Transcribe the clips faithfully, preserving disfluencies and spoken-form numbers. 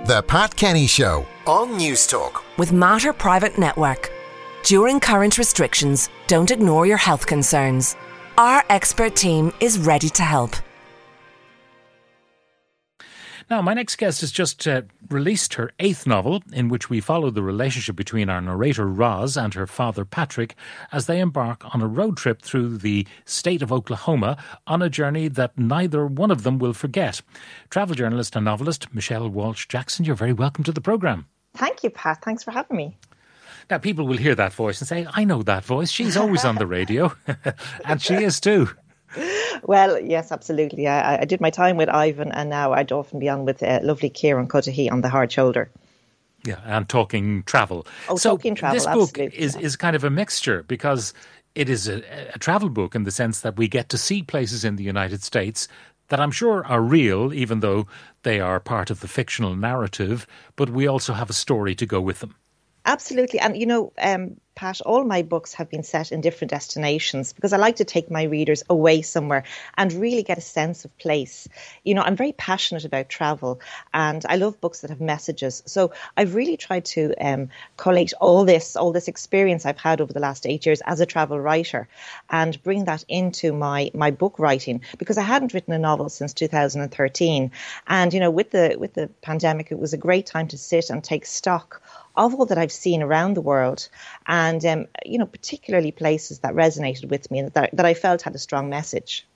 The Pat Kenny Show on News Talk. With Mater Private Network. During current restrictions, don't ignore your health concerns. Our expert team is ready to help. Now, my next guest has just uh, released her eighth novel, in which we follow the relationship between our narrator Roz and her father Patrick as they embark on a road trip through the state of Oklahoma on a journey that neither one of them will forget. Travel journalist and novelist Michelle Walsh-Jackson, you're very welcome to the programme. Thank you, Pat. Thanks for having me. Now, people will hear that voice and say, I know that voice. She's always on the radio. And she is too. Well, yes, absolutely. I, I did my time with Ivan, and now I'd often be on with uh, lovely Kieran Cudahy on the hard shoulder. Yeah, and talking travel. Oh, so talking travel, this book absolutely. is, is kind of a mixture because it is a, a travel book in the sense that we get to see places in the United States that I'm sure are real, even though they are part of the fictional narrative, but we also have a story to go with them. Absolutely. And, you know, um, Pat, all my books have been set in different destinations because I like to take my readers away somewhere and really get a sense of place. You know, I'm very passionate about travel and I love books that have messages. So I've really tried to um, collate all this, all this experience I've had over the last eight years as a travel writer and bring that into my, my book writing because I hadn't written a novel since two thousand thirteen. And, you know, with the, with the pandemic, it was a great time to sit and take stock of all that I've seen around the world and, um, you know, particularly places that resonated with me and that, that I felt had a strong message.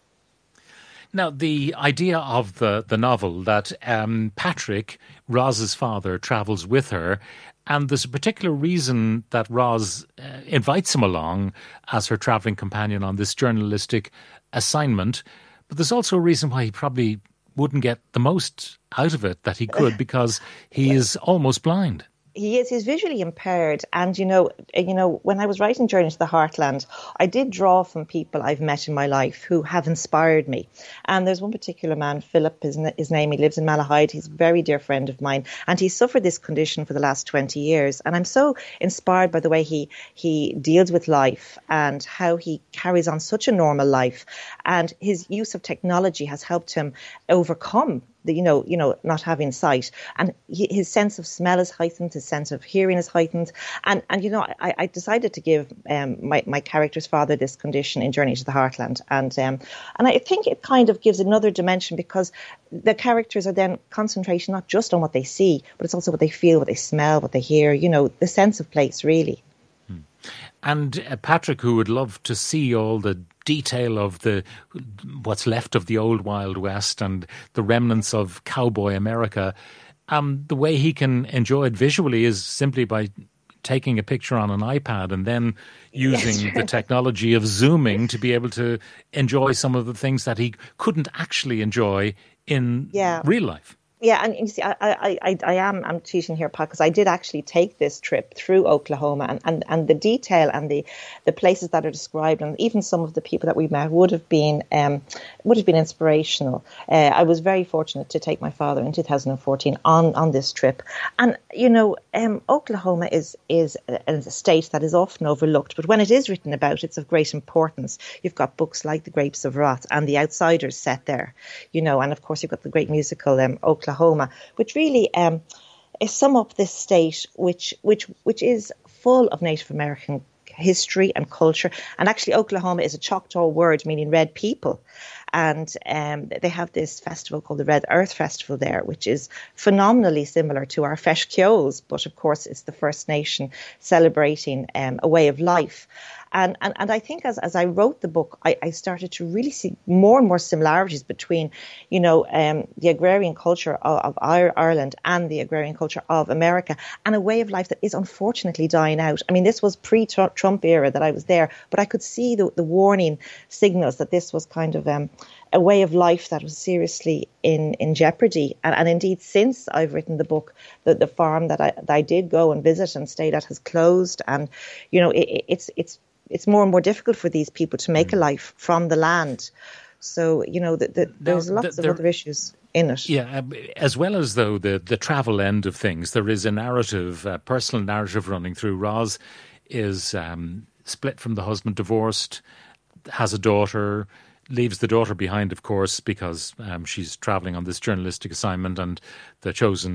Now, the idea of the, the novel that um, Patrick, Roz's father, travels with her, and there's a particular reason that Roz uh, invites him along as her travelling companion on this journalistic assignment, but there's also a reason why he probably wouldn't get the most out of it that he could because he is almost blind. He is. He's visually impaired. And, you know, you know, when I was writing Journey to the Heartland, I did draw from people I've met in my life who have inspired me. And there's one particular man, Philip, his, his name, he lives in Malahide. He's a very dear friend of mine. And he suffered this condition for the last twenty years. And I'm so inspired by the way he, he deals with life and how he carries on such a normal life. And his use of technology has helped him overcome the, you know, you know, not having sight, and he, his sense of smell is heightened, his sense of hearing is heightened, and and you know, I, I decided to give um, my my character's father this condition in Journey to the Heartland, and um, and I think it kind of gives another dimension because the characters are then concentrating not just on what they see, but it's also what they feel, what they smell, what they hear, you know, the sense of place really. And uh, Patrick, who would love to see all the detail of the what's left of the old Wild West and the remnants of cowboy America, um, the way he can enjoy it visually is simply by taking a picture on an iPad and then using yes, the technology of zooming to be able to enjoy some of the things that he couldn't actually enjoy in yeah. real life. Yeah, and you see, I, I, I, I am, I'm teaching here, Pat, because I did actually take this trip through Oklahoma, and, and, and the detail and the, the places that are described, and even some of the people that we met would have been, um, would have been inspirational. Uh, I was very fortunate to take my father in two thousand fourteen on, on this trip, and you know, um, Oklahoma is is a, a state that is often overlooked, but when it is written about, it's of great importance. You've got books like The Grapes of Wrath and The Outsiders set there, you know, and of course you've got the great musical um, Oklahoma. Oklahoma, which really um, sum up this state, which which which is full of Native American history and culture. And actually, Oklahoma is a Choctaw word meaning red people. And um, they have this festival called the Red Earth Festival there, which is phenomenally similar to our Feis Ceoils, but of course it's the First Nation celebrating um, a way of life. And, and and I think as as I wrote the book, I, I started to really see more and more similarities between, you know, um, the agrarian culture of, of Ireland and the agrarian culture of America, and a way of life that is unfortunately dying out. I mean, this was pre-Trump era that I was there, but I could see the, the warning signals that this was kind of um, a way of life that was seriously in, in jeopardy. And, and indeed, since I've written the book, the, the farm that I, that I did go and visit and stayed at has closed. And, you know, it, it's it's it's more and more difficult for these people to make a life from the land. So, you know, the, the, there's now, lots the, there, of other issues in it. Yeah, as well as, though, the, the travel end of things, there is a narrative, a personal narrative running through. Roz is um, split from the husband, divorced, has a daughter, leaves the daughter behind, of course, because um, she's travelling on this journalistic assignment, and the chosen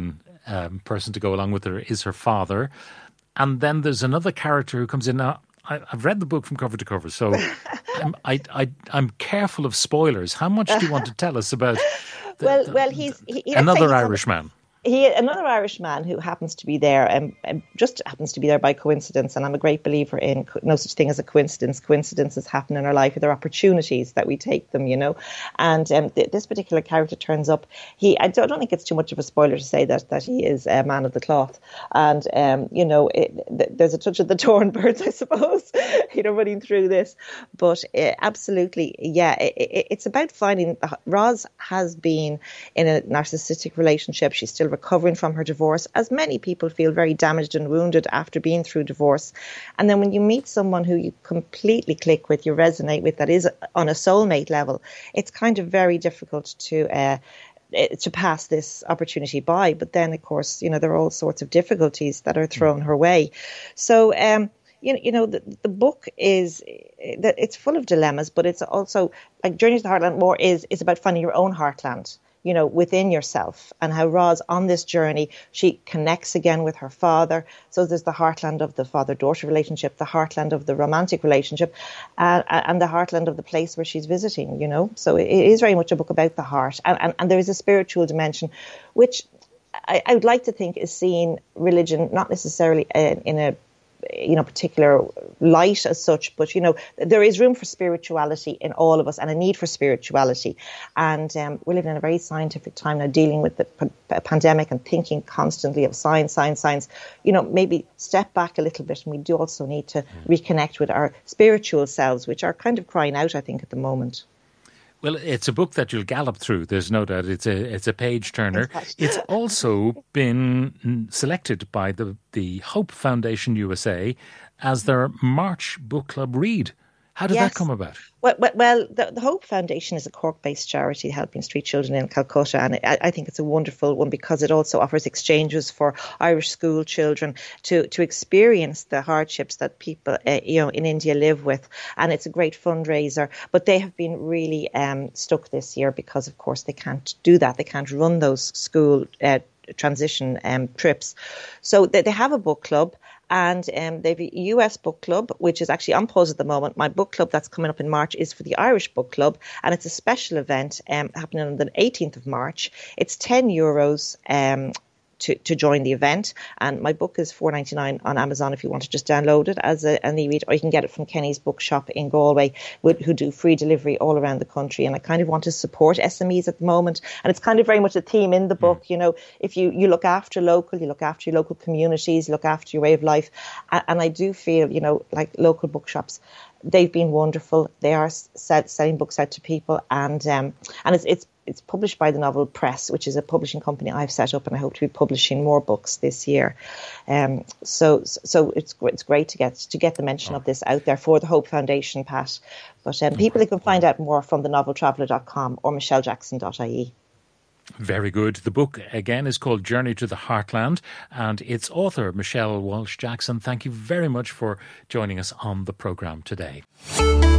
um, person to go along with her is her father. And then there's another character who comes in. Now, I, I've read the book from cover to cover, so I'm, I, I, I'm careful of spoilers. How much do you want to tell us about the, well, the, well, he's he, another he's Irishman? He, another Irishman who happens to be there, and um, just happens to be there by coincidence. And I'm a great believer in co- no such thing as a coincidence. Coincidences happen in our life. They're opportunities that we take them, you know. And um, th- this particular character turns up. He, I don't, I don't think it's too much of a spoiler to say that that he is a man of the cloth. And um, you know, it, th- there's a touch of the torn birds, I suppose, you know, running through this. But uh, absolutely, yeah, it, it, it's about finding. Uh, Roz has been in a narcissistic relationship. She's still recovering from her divorce, as many people feel very damaged and wounded after being through divorce. And then when you meet someone who you completely click with, you resonate with, that is on a soulmate level, it's kind of very difficult to uh, to pass this opportunity by. But then, of course, you know, there are all sorts of difficulties that are thrown her way. So, um, you know, you know, the, the book is that it's full of dilemmas, but it's also like Journey to the Heartland more is is about finding your own heartland, you know, within yourself, and how Roz on this journey, she connects again with her father. So there's the heartland of the father-daughter relationship, the heartland of the romantic relationship, uh, and the heartland of the place where she's visiting, you know. So it is very much a book about the heart. And, and, and there is a spiritual dimension, which I, I would like to think is seeing religion not necessarily in, in a you know, particular light as such, but, you know, there is room for spirituality in all of us and a need for spirituality. And um, we're living in a very scientific time now, dealing with the p- pandemic and thinking constantly of science, science, science. You know, maybe step back a little bit, and we do also need to reconnect with our spiritual selves, which are kind of crying out, I think, at the moment. Well, it's a book that you'll gallop through. There's no doubt. It's a it's a page turner. It's also been selected by the the Hope Foundation U S A as their March Book Club read. How did yes. that come about? Well, well the, the Hope Foundation is a Cork-based charity helping street children in Calcutta, and I, I think it's a wonderful one because it also offers exchanges for Irish school children to, to experience the hardships that people uh, you know in India live with, and it's a great fundraiser. But they have been really um, stuck this year because, of course, they can't do that. They can't run those school uh, transition um, trips, so they, they have a book club. And um, they have a U S book club, which is actually on pause at the moment. My book club that's coming up in March is for the Irish book club, and it's a special event um, happening on the eighteenth of March. It's ten euros um, to, to join the event, and my book is four ninety-nine on Amazon if you want to just download it as a, an e-read, or you can get it from Kenny's Bookshop in Galway, who do free delivery all around the country. And I kind of want to support S M Es at the moment, and it's kind of very much a theme in the book. You know, if you, you look after local, you look after your local communities, you look after your way of life, and, and I do feel, you know, like local bookshops, they've been wonderful. They are sell, selling books out to people, and um, and it's it's it's published by the Novel Press, which is a publishing company I've set up, and I hope to be publishing more books this year. Um, so so it's it's great to get to get the mention oh. of this out there for the Hope Foundation, Pat. But um, people can find out more from the novel traveller dot com or michelle jackson dot I E. Very good. The book, again, is called Journey to the Heartland, and its author, Michelle Walsh Jackson. Thank you very much for joining us on the programme today.